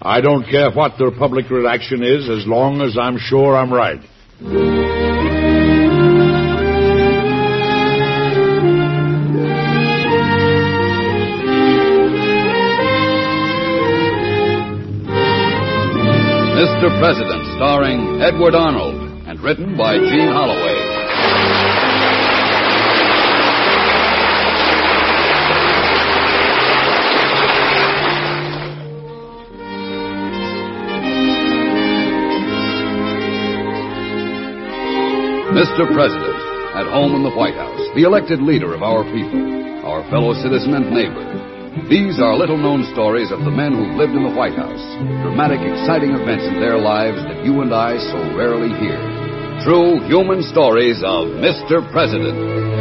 I don't care what the public reaction is as long as I'm sure I'm right. Mr. President, starring Edward Arnold, and written by Gene Holloway. Mr. President, at home in the White House, the elected leader of our people, our fellow citizen and neighbor. These are little-known stories of the men who lived in the White House. Dramatic, exciting events in their lives that you and I so rarely hear. True human stories of Mr. President.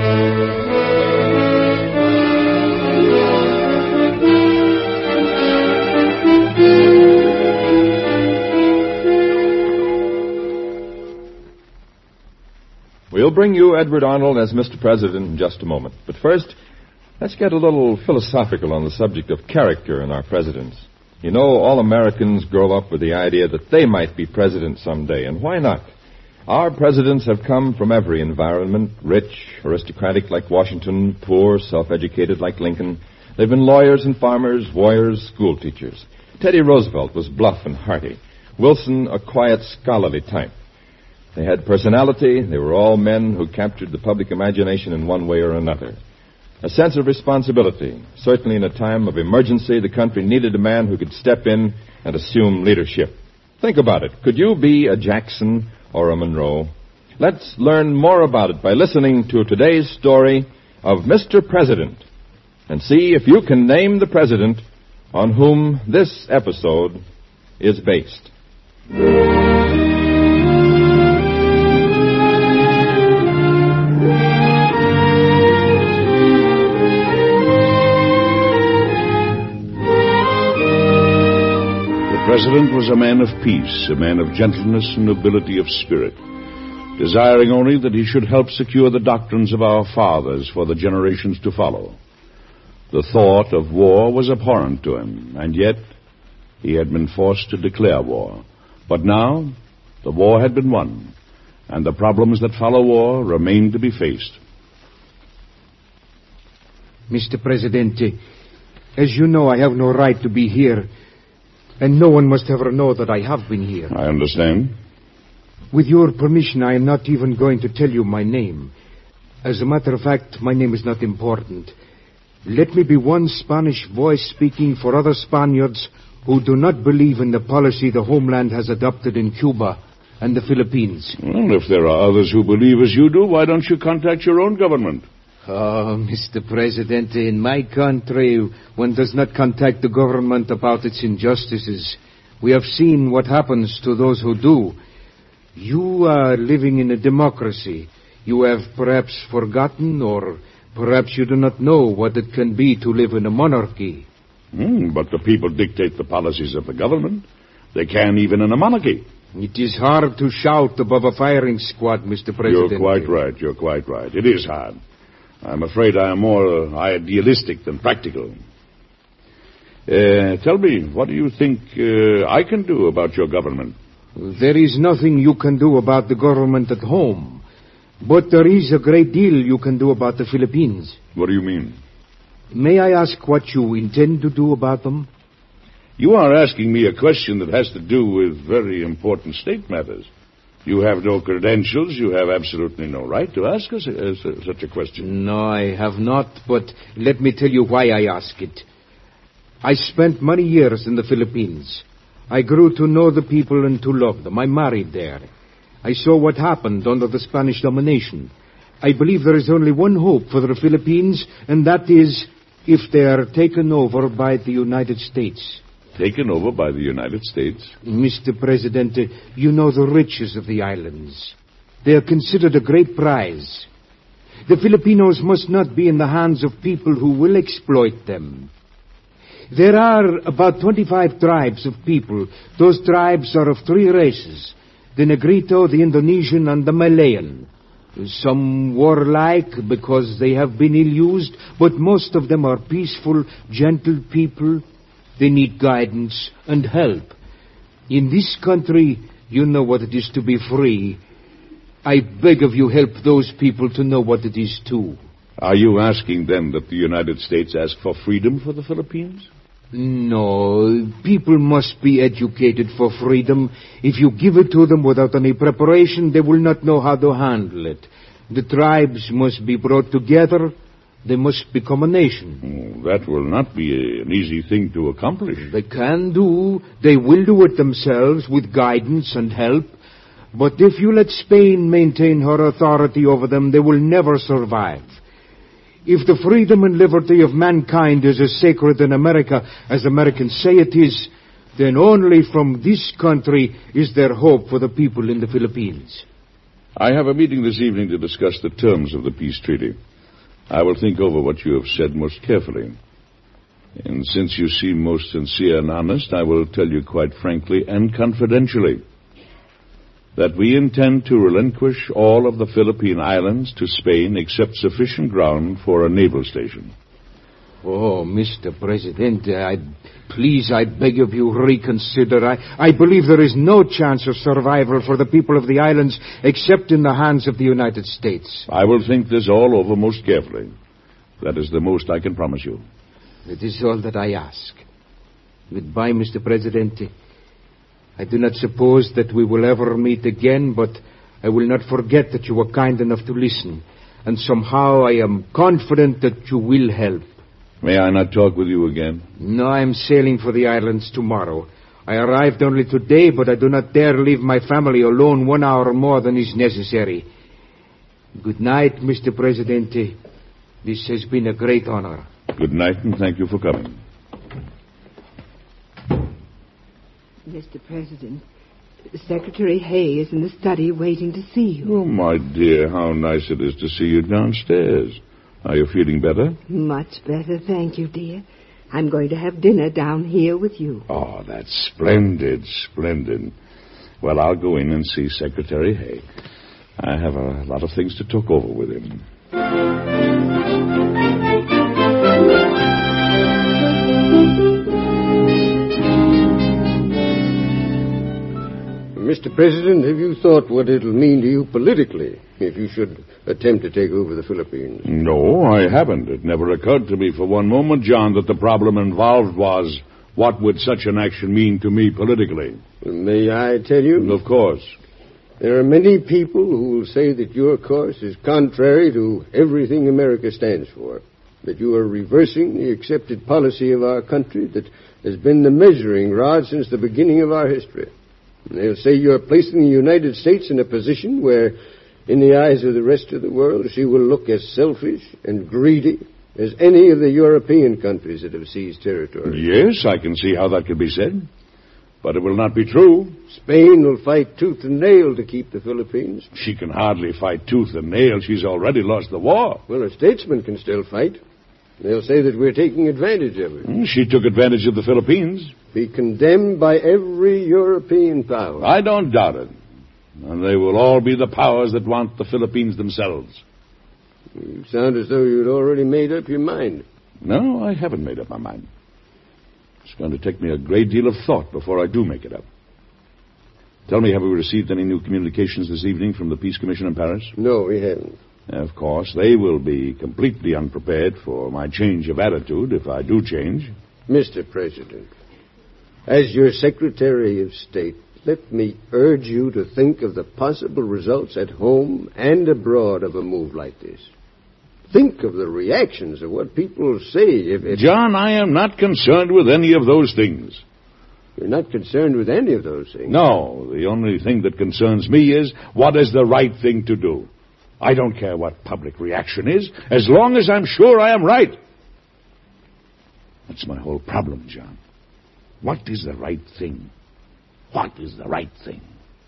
We'll bring you Edward Arnold as Mr. President in just a moment. But first, let's get a little philosophical on the subject of character in our presidents. You know, all Americans grow up with the idea that they might be president someday, and why not? Our presidents have come from every environment, rich, aristocratic like Washington, poor, self-educated like Lincoln. They've been lawyers and farmers, warriors, school teachers. Teddy Roosevelt was bluff and hearty. Wilson, a quiet, scholarly type. They had personality. They were all men who captured the public imagination in one way or another. A sense of responsibility. Certainly in a time of emergency, the country needed a man who could step in and assume leadership. Think about it. Could you be a Jackson or a Monroe? Let's learn more about it by listening to today's story of Mr. President and see if you can name the president on whom this episode is based. The President was a man of peace, a man of gentleness and nobility of spirit, desiring only that he should help secure the doctrines of our fathers for the generations to follow. The thought of war was abhorrent to him, and yet he had been forced to declare war. But now the war had been won, and the problems that follow war remained to be faced. Mr. Presidente, as you know, I have no right to be here, and no one must ever know that I have been here. I understand. With your permission, I am not even going to tell you my name. As a matter of fact, my name is not important. Let me be one Spanish voice speaking for other Spaniards who do not believe in the policy the homeland has adopted in Cuba and the Philippines. Well, if there are others who believe as you do, why don't you contact your own government? Oh, Mr. President, in my country, one does not contact the government about its injustices. We have seen what happens to those who do. You are living in a democracy. You have perhaps forgotten, or perhaps you do not know what it can be to live in a monarchy. But the people dictate the policies of the government. They can even in a monarchy. It is hard to shout above a firing squad, Mr. President. You're quite right. It is hard. I'm afraid I am more idealistic than practical. Tell me, what do you think I can do about your government? There is nothing you can do about the government at home. But there is a great deal you can do about the Philippines. What do you mean? May I ask what you intend to do about them? You are asking me a question that has to do with very important state matters. You have no credentials. You have absolutely no right to ask us such a question. No, I have not, but let me tell you why I ask it. I spent many years in the Philippines. I grew to know the people and to love them. I married there. I saw what happened under the Spanish domination. I believe there is only one hope for the Philippines, and that is if they are taken over by the United States. Taken over by the United States? Mr. President, you know the riches of the islands. They are considered a great prize. The Filipinos must not be in the hands of people who will exploit them. There are about 25 tribes of people. Those tribes are of three races: the Negrito, the Indonesian, and the Malayan. Some warlike because they have been ill-used, but most of them are peaceful, gentle people. They need guidance and help. In this country, you know what it is to be free. I beg of you, help those people to know what it is too. Are you asking then that the United States ask for freedom for the Philippines? No, people must be educated for freedom. If you give it to them without any preparation, they will not know how to handle it. The tribes must be brought together. They must become a nation. That will not be an easy thing to accomplish. They can do. They will do it themselves with guidance and help. But if you let Spain maintain her authority over them, they will never survive. If the freedom and liberty of mankind is as sacred in America as Americans say it is, then only from this country is there hope for the people in the Philippines. I have a meeting this evening to discuss the terms of the peace treaty. I will think over what you have said most carefully. And since you seem most sincere and honest, I will tell you quite frankly and confidentially that we intend to relinquish all of the Philippine Islands to Spain except sufficient ground for a naval station. Oh, Mr. President, I beg of you, reconsider. I believe there is no chance of survival for the people of the islands except in the hands of the United States. I will think this all over most carefully. That is the most I can promise you. It is all that I ask. Goodbye, Mr. President. I do not suppose that we will ever meet again, but I will not forget that you were kind enough to listen. And somehow I am confident that you will help. May I not talk with you again? No, I am sailing for the islands tomorrow. I arrived only today, but I do not dare leave my family alone 1 hour more than is necessary. Good night, Mr. President. This has been a great honor. Good night, and thank you for coming. Mr. President, Secretary Hay is in the study waiting to see you. Oh, my dear, how nice it is to see you downstairs. Are you feeling better? Much better, thank you, dear. I'm going to have dinner down here with you. Oh, that's splendid, splendid. Well, I'll go in and see Secretary Hay. I have a lot of things to talk over with him. Mr. President, have you thought what it'll mean to you politically if you should attempt to take over the Philippines? No, I haven't. It never occurred to me for one moment, John, that the problem involved was what would such an action mean to me politically. May I tell you? Of course. There are many people who will say that your course is contrary to everything America stands for, that you are reversing the accepted policy of our country that has been the measuring rod since the beginning of our history. They'll say you're placing the United States in a position where, in the eyes of the rest of the world, she will look as selfish and greedy as any of the European countries that have seized territory. Yes, I can see how that could be said. But it will not be true. Spain will fight tooth and nail to keep the Philippines. She can hardly fight tooth and nail. She's already lost the war. Well, a statesman can still fight. They'll say that we're taking advantage of it. She took advantage of the Philippines. Be condemned by every European power. I don't doubt it. And they will all be the powers that want the Philippines themselves. You sound as though you'd already made up your mind. No, I haven't made up my mind. It's going to take me a great deal of thought before I do make it up. Tell me, have we received any new communications this evening from the Peace Commission in Paris? No, we haven't. Of course, they will be completely unprepared for my change of attitude if I do change. Mr. President, as your Secretary of State, let me urge you to think of the possible results at home and abroad of a move like this. Think of the reactions of what people say if... John, I am not concerned with any of those things. You're not concerned with any of those things? No, the only thing that concerns me is what is the right thing to do. I don't care what public reaction is, as long as I'm sure I am right. That's my whole problem, John. What is the right thing? What is the right thing?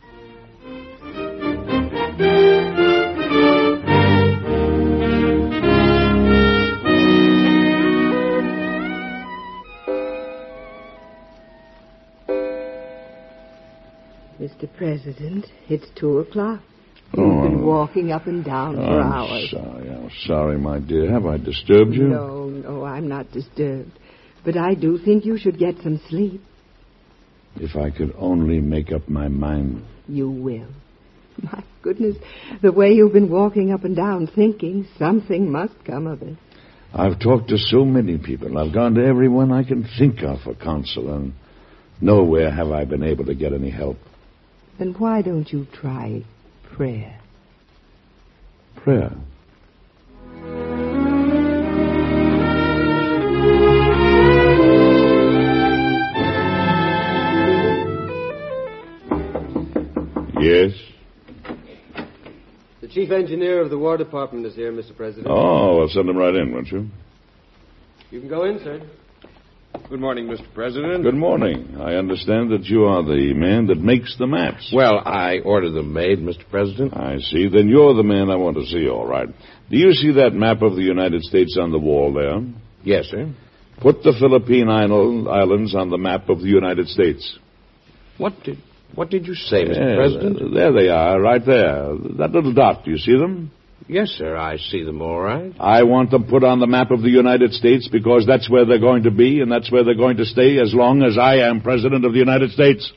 Mr. President, it's 2:00. You've been walking up and down for hours. I'm sorry, my dear. Have I disturbed you? No, I'm not disturbed. But I do think you should get some sleep. If I could only make up my mind. You will. My goodness, the way you've been walking up and down thinking, something must come of it. I've talked to so many people. I've gone to everyone I can think of for counsel, and nowhere have I been able to get any help. Then why don't you try prayer? Prayer? Yes? The chief engineer of the War Department is here, Mr. President. Oh, well, send him right in, won't you? You can go in, sir. Good morning, Mr. President. Good morning. I understand that you are the man that makes the maps. Well, I ordered them made, Mr. President. I see. Then you're the man I want to see, all right. Do you see that map of the United States on the wall there? Yes, sir. Put the Philippine Islands on the map of the United States. What did you say, Mr. President? There they are, right there. That little dot, do you see them? Yes, sir, I see them all right. I want them put on the map of the United States because that's where they're going to be, and that's where they're going to stay as long as I am President of the United States.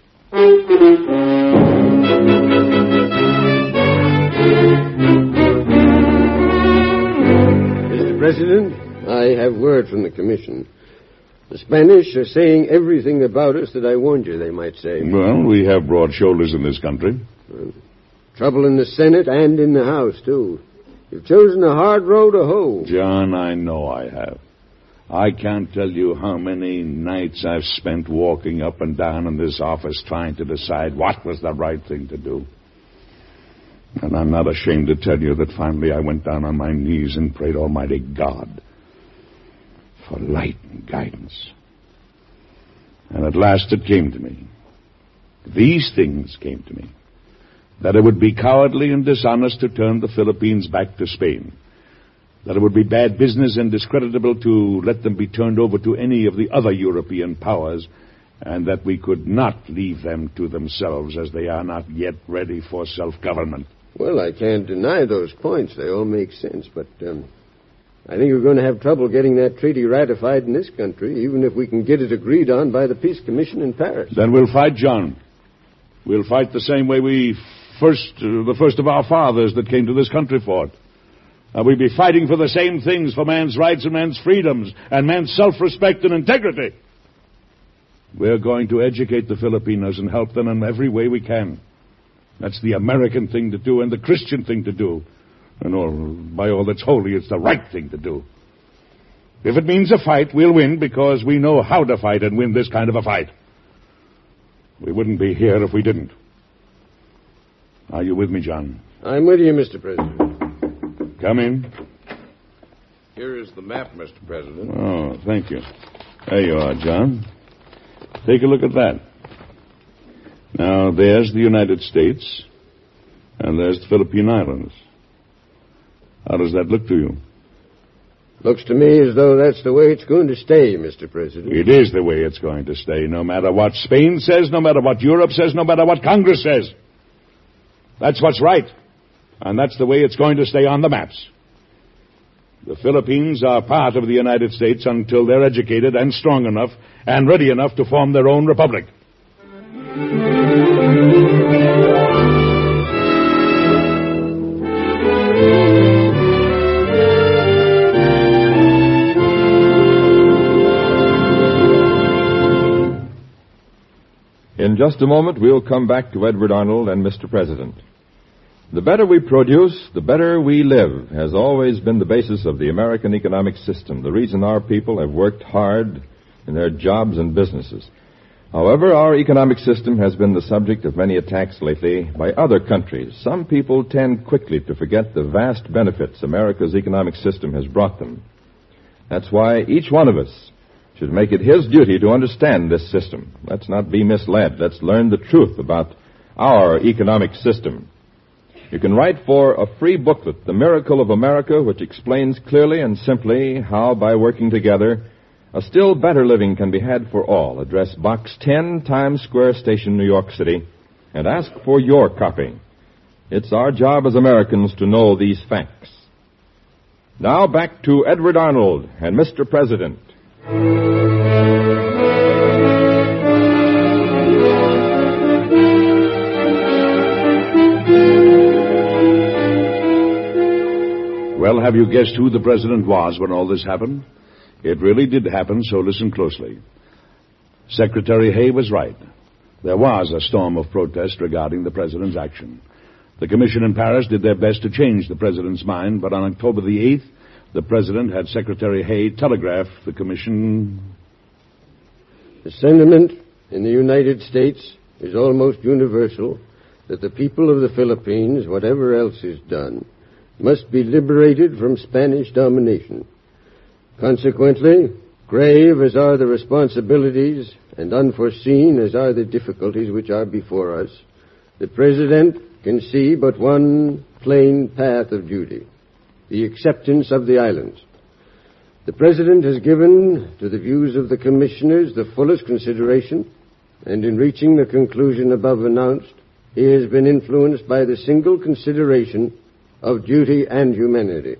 Mr. President, I have word from the Commission. The Spanish are saying everything about us that I warned you they might say. Well, we have broad shoulders in this country. Trouble in the Senate and in the House, too. You've chosen a hard row to hoe. John, I know I have. I can't tell you how many nights I've spent walking up and down in this office trying to decide what was the right thing to do. And I'm not ashamed to tell you that finally I went down on my knees and prayed Almighty God for light and guidance. And at last it came to me. These things came to me. That it would be cowardly and dishonest to turn the Philippines back to Spain. That it would be bad business and discreditable to let them be turned over to any of the other European powers, and that we could not leave them to themselves as they are not yet ready for self-government. Well, I can't deny those points. They all make sense, but I think we're going to have trouble getting that treaty ratified in this country, even if we can get it agreed on by the Peace Commission in Paris. Then we'll fight, John. We'll fight the same way the first of our fathers that came to this country fought. We'll be fighting for the same things, for man's rights and man's freedoms, and man's self-respect and integrity. We're going to educate the Filipinos and help them in every way we can. That's the American thing to do and the Christian thing to do. And by all that's holy, it's the right thing to do. If it means a fight, we'll win because we know how to fight and win this kind of a fight. We wouldn't be here if we didn't. Are you with me, John? I'm with you, Mr. President. Come in. Here is the map, Mr. President. Oh, thank you. There you are, John. Take a look at that. Now, there's the United States, and there's the Philippine Islands. How does that look to you? Looks to me as though that's the way it's going to stay, Mr. President. It is the way it's going to stay, no matter what Spain says, no matter what Europe says, no matter what Congress says. That's what's right. And that's the way it's going to stay on the maps. The Philippines are part of the United States until they're educated and strong enough and ready enough to form their own republic. In just a moment, we'll come back to Edward Arnold and Mr. President. The better we produce, the better we live, has always been the basis of the American economic system, the reason our people have worked hard in their jobs and businesses. However, our economic system has been the subject of many attacks lately by other countries. Some people tend quickly to forget the vast benefits America's economic system has brought them. That's why each one of us should make it his duty to understand this system. Let's not be misled. Let's learn the truth about our economic system. You can write for a free booklet, The Miracle of America, which explains clearly and simply how, by working together, a still better living can be had for all. Address Box 10, Times Square Station, New York City, and ask for your copy. It's our job as Americans to know these facts. Now back to Edward Arnold and Mr. President. have you guessed who the president was when all this happened? It really did happen, so listen closely. Secretary Hay was right. There was a storm of protest regarding the president's action. The commission in Paris did their best to change the president's mind, but on October the 8th, the president had Secretary Hay telegraph the commission. The sentiment in the United States is almost universal that the people of the Philippines, whatever else is done, must be liberated from Spanish domination. Consequently, grave as are the responsibilities and unforeseen as are the difficulties which are before us, the President can see but one plain path of duty, the acceptance of the islands. The President has given to the views of the commissioners the fullest consideration, and in reaching the conclusion above announced, he has been influenced by the single consideration of duty and humanity.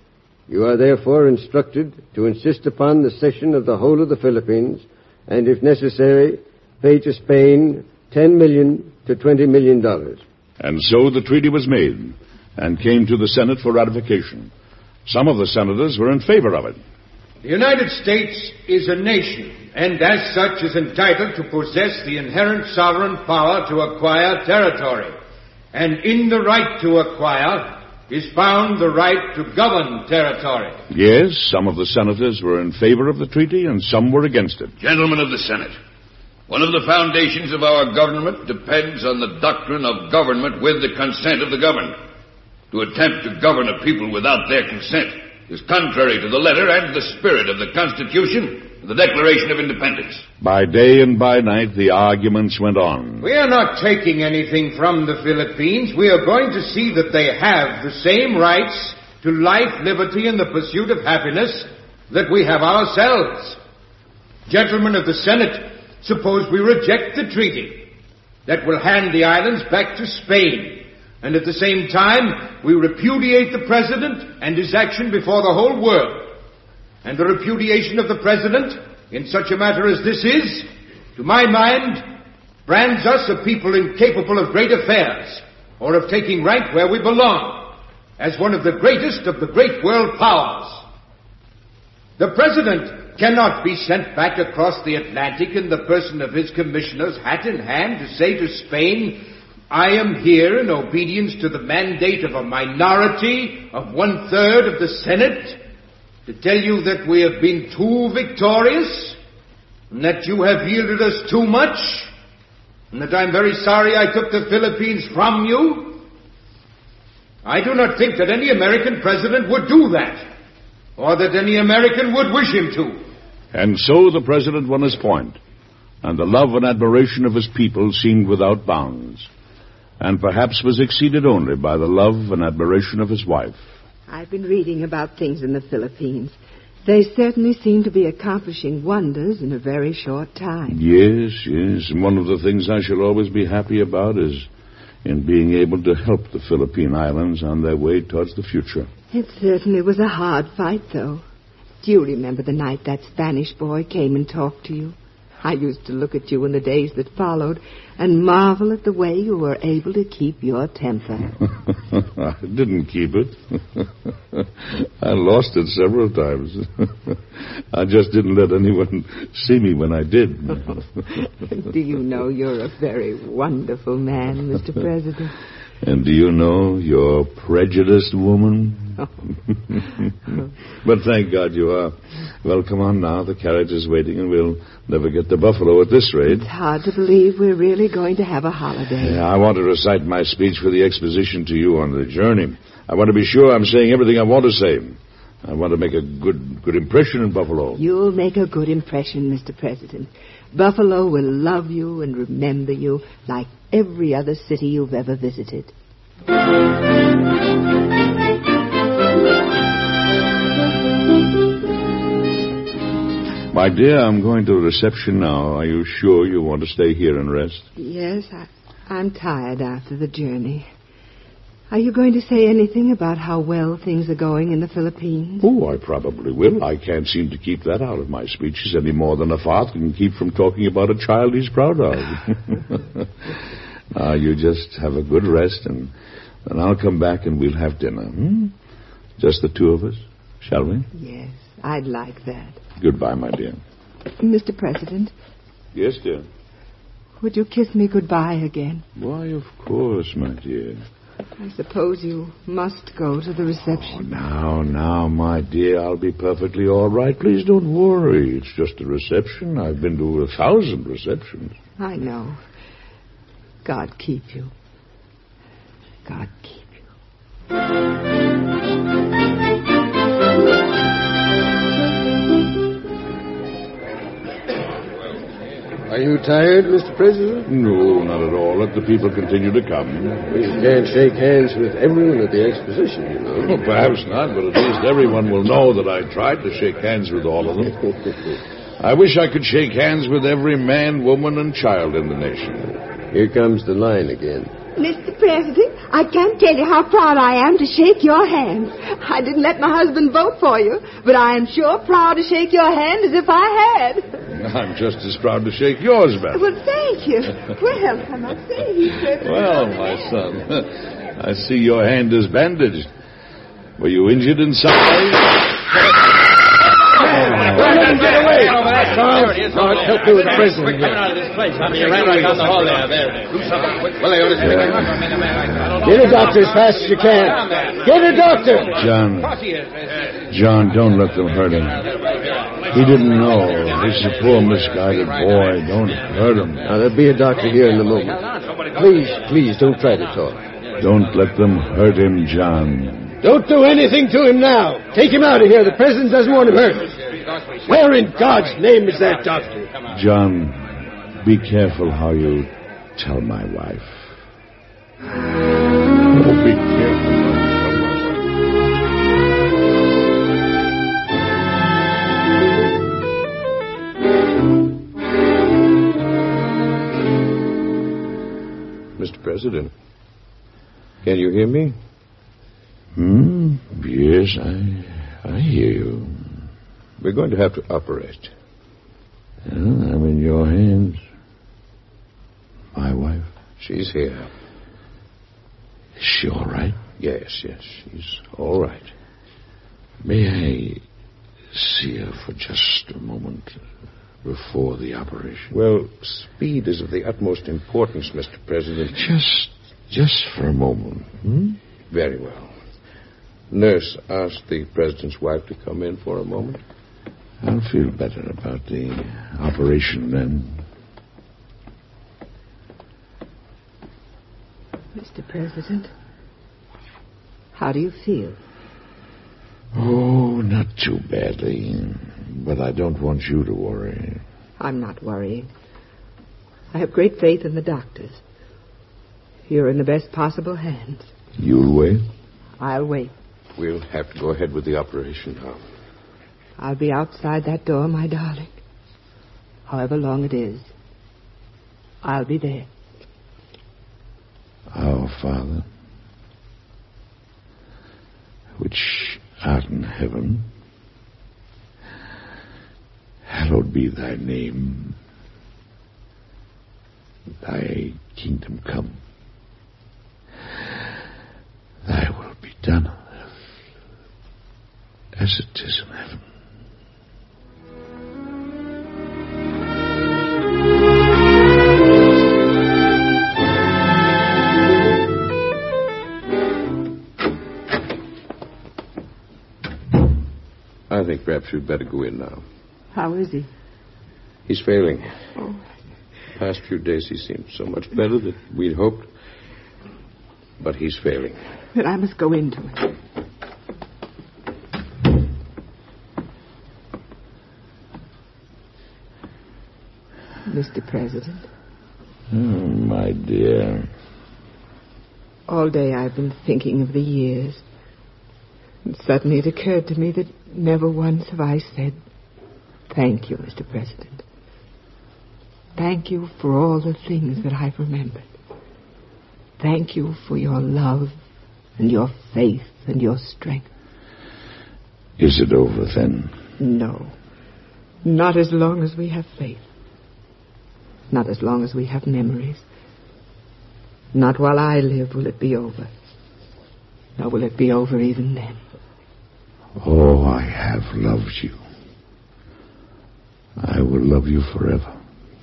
You are therefore instructed to insist upon the cession of the whole of the Philippines, and if necessary, pay to Spain $10 million to $20 million. And so the treaty was made and came to the Senate for ratification. Some of the senators were in favor of it. The United States is a nation, and as such is entitled to possess the inherent sovereign power to acquire territory. And in the right to acquire is found the right to govern territory. Yes, some of the senators were in favor of the treaty and some were against it. Gentlemen of the Senate, one of the foundations of our government depends on the doctrine of government with the consent of the governed. To attempt to govern a people without their consent is contrary to the letter and the spirit of the Constitution and the Declaration of Independence. By day and by night, the arguments went on. We are not taking anything from the Philippines. We are going to see that they have the same rights to life, liberty, and the pursuit of happiness that we have ourselves. Gentlemen of the Senate, suppose we reject the treaty that will hand the islands back to Spain, and at the same time we repudiate the President and his action before the whole world. And the repudiation of the President in such a matter as this is, to my mind, brands us a people incapable of great affairs or of taking rank where we belong as one of the greatest of the great world powers. The President cannot be sent back across the Atlantic in the person of his commissioners, hat in hand, to say to Spain, I am here in obedience to the mandate of a minority of 1/3 of the Senate to tell you that we have been too victorious, and that you have yielded us too much, and that I'm very sorry I took the Philippines from you. I do not think that any American president would do that, or that any American would wish him to. And so the president won his point, and the love and admiration of his people seemed without bounds, and perhaps was exceeded only by the love and admiration of his wife. I've been reading about things in the Philippines. They certainly seem to be accomplishing wonders in a very short time. Yes. And one of the things I shall always be happy about is in being able to help the Philippine Islands on their way towards the future. It certainly was a hard fight, though. Do you remember the night that Spanish boy came and talked to you? I used to look at you in the days that followed and marvel at the way you were able to keep your temper. I didn't keep it. I lost it several times. I just didn't let anyone see me when I did. Do you know you're a very wonderful man, Mr. President? And do you know you're a prejudiced woman? But thank God you are. Well, come on now. The carriage is waiting, and we'll never get to Buffalo at this rate. It's hard to believe we're really going to have a holiday. Yeah, I want to recite my speech for the exposition to you on the journey. I want to be sure I'm saying everything I want to say. I want to make a good impression in Buffalo. You'll make a good impression, Mr. President. Buffalo will love you and remember you like every other city you've ever visited. My dear, I'm going to the reception now. Are you sure you want to stay here and rest? Yes, I'm tired after the journey. Are you going to say anything about how well things are going in the Philippines? Oh, I probably will. I can't seem to keep that out of my speeches any more than a father can keep from talking about a child he's proud of. Now, you just have a good rest, and then I'll come back and we'll have dinner. Just the two of us, shall we? Yes, I'd like that. Goodbye, my dear. Mr. President, Yes, dear. would you kiss me goodbye again? Why, of course, my dear. I suppose you must go to the reception. Now, my dear, I'll be perfectly all right. Please don't worry. It's just a reception. I've been to 1,000 receptions. I know. God keep you. God keep you. Are you tired, Mr. President? No, not at all. Let the people continue to come. We can't shake hands with everyone at the exposition, you know. Well, perhaps not, but at least everyone will know that I tried to shake hands with all of them. I wish I could shake hands with every man, woman, and child in the nation. Here comes the line again. Mr. President, I can't tell you how proud I am to shake your hand. I didn't let my husband vote for you, but I am sure proud to shake your hand as if I had. I'm just as proud to shake yours, Beth. Well, thank you. Well, I must say, he's perfectly Well, my son, I see your hand is bandaged. Were you injured inside? Don't let him get away! Charles, help me with the president here. Get a doctor as fast as you can. Get a doctor! John, don't let them hurt him. He didn't know. He's a poor, misguided boy. Don't hurt him. Now, there'll be a doctor here in a moment. Please, don't try to talk. Don't let them hurt him, John. Don't do anything to him now. Take him out of here. The president doesn't want him hurt. Where in God's name is that doctor? John, be careful how you tell my wife. Oh, be careful. Mr. President, can you hear me? Yes, I hear you. We're going to have to operate. Well, I'm in your hands. My wife. She's here. Is she all right? Yes, she's all right. May I see her for just a moment before the operation? Well, speed is of the utmost importance, Mr. President. Just for a moment. Very well. Nurse, ask the president's wife to come in for a moment. I'll feel better about the operation then. Mr. President, how do you feel? Oh, not too badly. But I don't want you to worry. I'm not worrying. I have great faith in the doctors. You're in the best possible hands. You'll wait? I'll wait. We'll have to go ahead with the operation now. I'll be outside that door, my darling. However long it is, I'll be there. Our Father, which art in heaven, hallowed be thy name. Thy kingdom come. Thy will be done on earth as it is in heaven. I think perhaps you'd better go in now. How is he? He's failing. Oh. The past few days he seemed so much better than we'd hoped. But he's failing. Then I must go into it. Mr. President. Oh, my dear. All day I've been thinking of the years. And suddenly it occurred to me that never once have I said, thank you, Mr. President. Thank you for all the things that I've remembered. Thank you for your love and your faith and your strength. Is it over then? No. Not as long as we have faith. Not as long as we have memories. Not while I live will it be over. Nor will it be over even then. Oh, I have loved you. I will love you forever.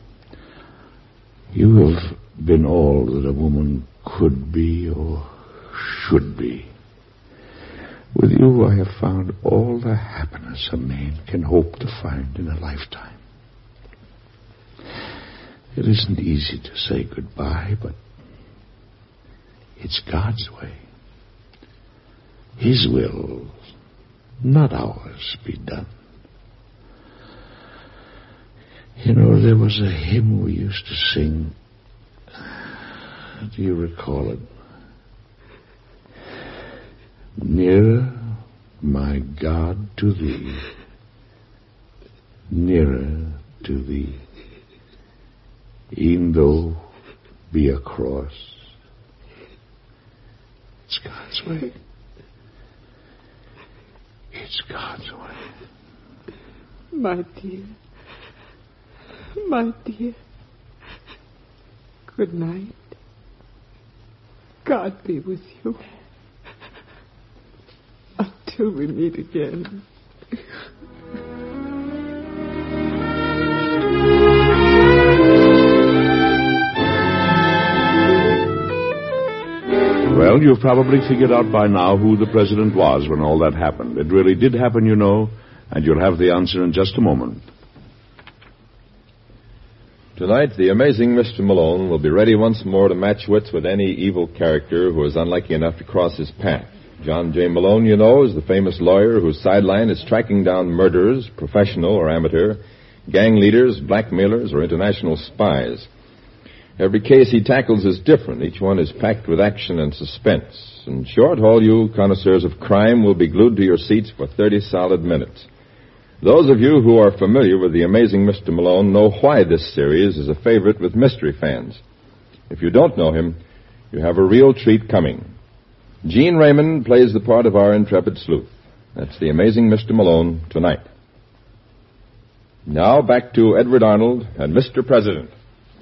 You have been all that a woman could be or should be. With you, I have found all the happiness a man can hope to find in a lifetime. It isn't easy to say goodbye, but it's God's way. His will, not ours, be done. You know, there was a hymn we used to sing. Do you recall it? Nearer, my God, to thee. Nearer to thee. E'en though be a cross. It's God's way. It's God's way. My dear. My dear. Good night. God be with you. Until we meet again. Well, you've probably figured out by now who the president was when all that happened. It really did happen, you know, and you'll have the answer in just a moment. Tonight, the amazing Mr. Malone will be ready once more to match wits with any evil character who is unlucky enough to cross his path. John J. Malone, you know, is the famous lawyer whose sideline is tracking down murderers, professional or amateur, gang leaders, blackmailers, or international spies. Every case he tackles is different. Each one is packed with action and suspense. In short, all you connoisseurs of crime will be glued to your seats for 30 solid minutes. Those of you who are familiar with the amazing Mr. Malone know why this series is a favorite with mystery fans. If you don't know him, you have a real treat coming. Gene Raymond plays the part of our intrepid sleuth. That's the amazing Mr. Malone tonight. Now back to Edward Arnold and Mr. President.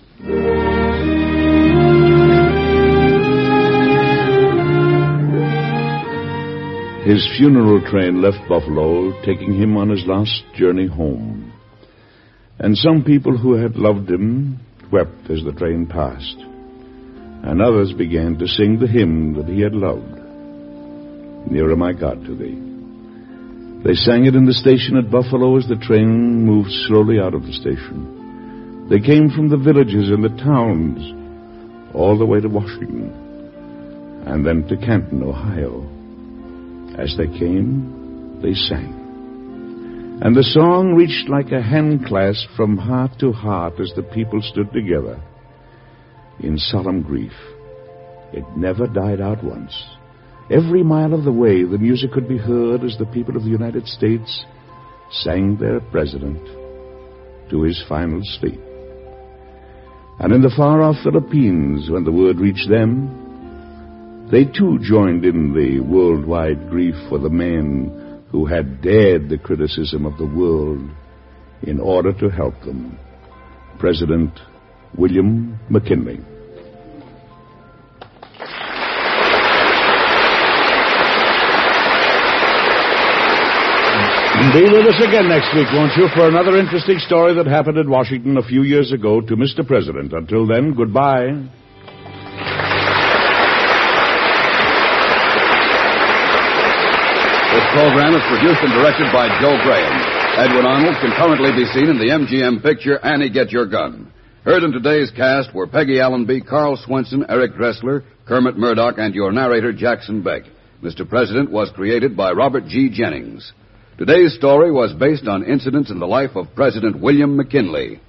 His funeral train left Buffalo, taking him on his last journey home. And some people who had loved him wept as the train passed. And others began to sing the hymn that he had loved, Nearer My God to Thee. They sang it in the station at Buffalo as the train moved slowly out of the station. They came from the villages and the towns, all the way to Washington, and then to Canton, Ohio. As they came, they sang. And the song reached like a hand clasp from heart to heart as the people stood together in solemn grief. It never died out once. Every mile of the way, the music could be heard as the people of the United States sang their president to his final sleep. And in the far-off Philippines, when the word reached them, they too joined in the worldwide grief for the man who had dared the criticism of the world in order to help them, President William McKinley. Be with us again next week, won't you, for another interesting story that happened in Washington a few years ago to Mr. President. Until then, goodbye. This program is produced and directed by Joe Graham. Edward Arnold can currently be seen in the MGM picture Annie, Get Your Gun. Heard in today's cast were Peggy Allenby, Carl Swenson, Eric Dressler, Kermit Murdoch, and your narrator, Jackson Beck. Mr. President was created by Robert G. Jennings. Today's story was based on incidents in the life of President William McKinley.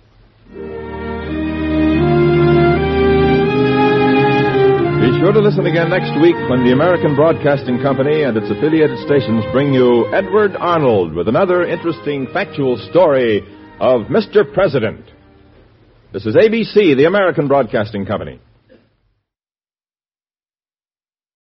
Be sure to listen again next week when the American Broadcasting Company and its affiliated stations bring you Edward Arnold with another interesting factual story of Mr. President. This is ABC, the American Broadcasting Company.